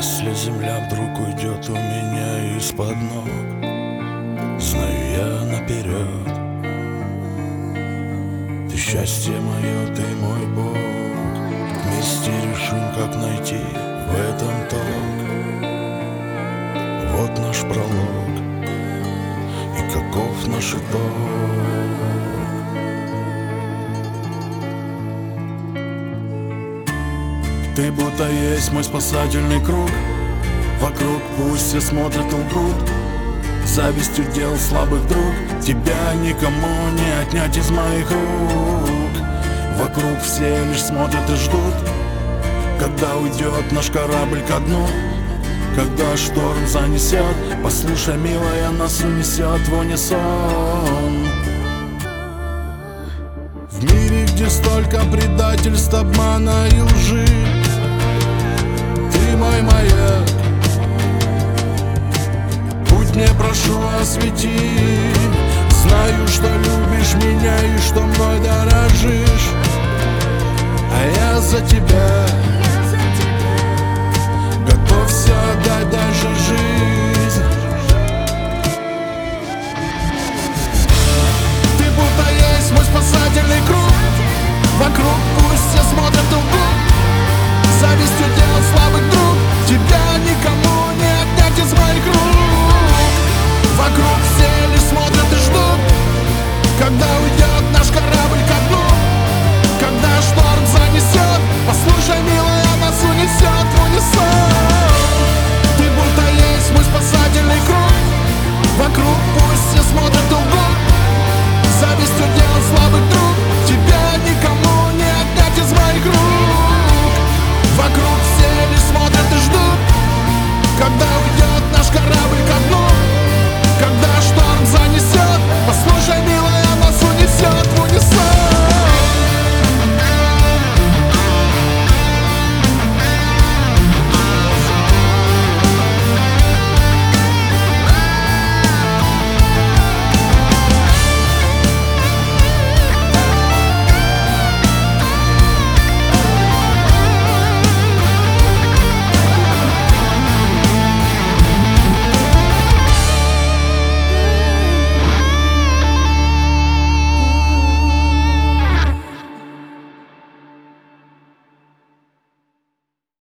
Если земля вдруг уйдет у меня из-под ног, знаю я наперед, ты счастье мое, ты мой Бог. Вместе решим, как найти в этом толк. Вот наш пролог и каков наш итог. Ты будто есть мой спасательный круг. Вокруг пусть все смотрят и лгут. Завистью дел слабых друг. Тебя никому не отнять из моих рук. Вокруг все лишь смотрят и ждут, когда уйдет наш корабль ко дну. Когда шторм занесет, послушай, милая, нас унесет в унисон. В мире, где столько предательств, обмана и лжи, ты мой маяк. Путь мне прошу освети. Знаю, что любишь меня и что мной дорожишь, а я за тебя